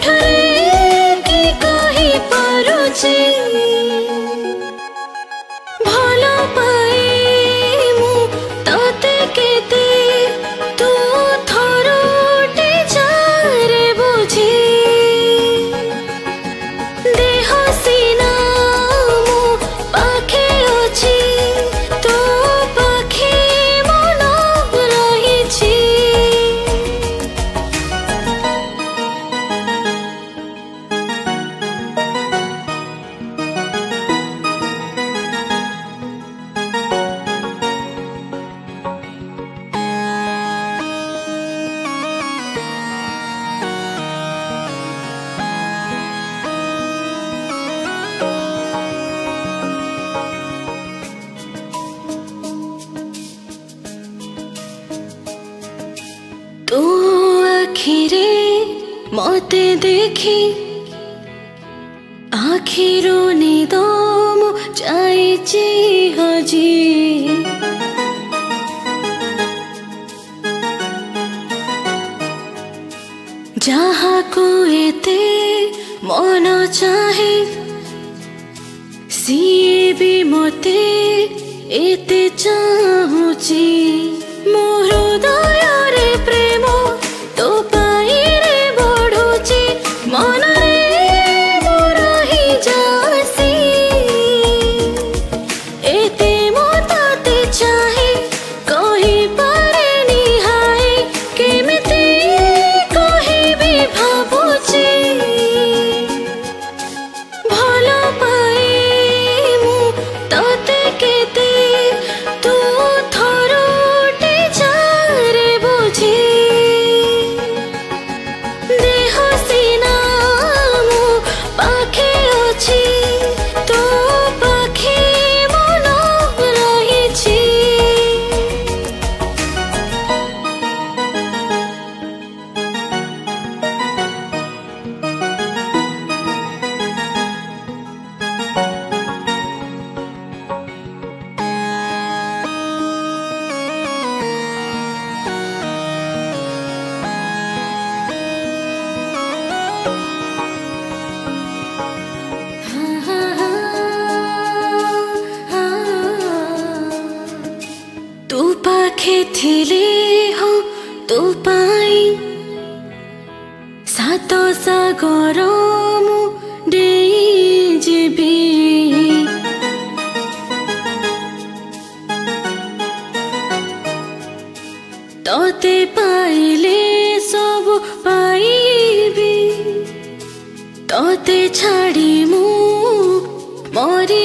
ओठरे कि कहि पारुछि भलो पाए मु तते केते तू थरोटे जारे बुझी देह सीना मु पाखे अछि तो पाखे मन रहिछि तू आखिरे मते देखी आखिरो निदम जाइछि हजी जहाँ को एते मन चाहे सिए भी मते एते चाहुछि मो हृदय रे प्रेम तो पाई रे बढ़ुछि मन रे मो रही जासी एते मो ताते चाहे कहि पारे निहाय केमिति कहिबि भाबुछि भलो पाए मु तते केते तू थरोटे जारे बुझी देह सीना मु पाखे अछि तो पाखे मन रहिछि तू पाखे थिले हो तू पाई सात सागर मु डेई जेबी तते पाइले सब पाइबी तते छाड़ी मु मरी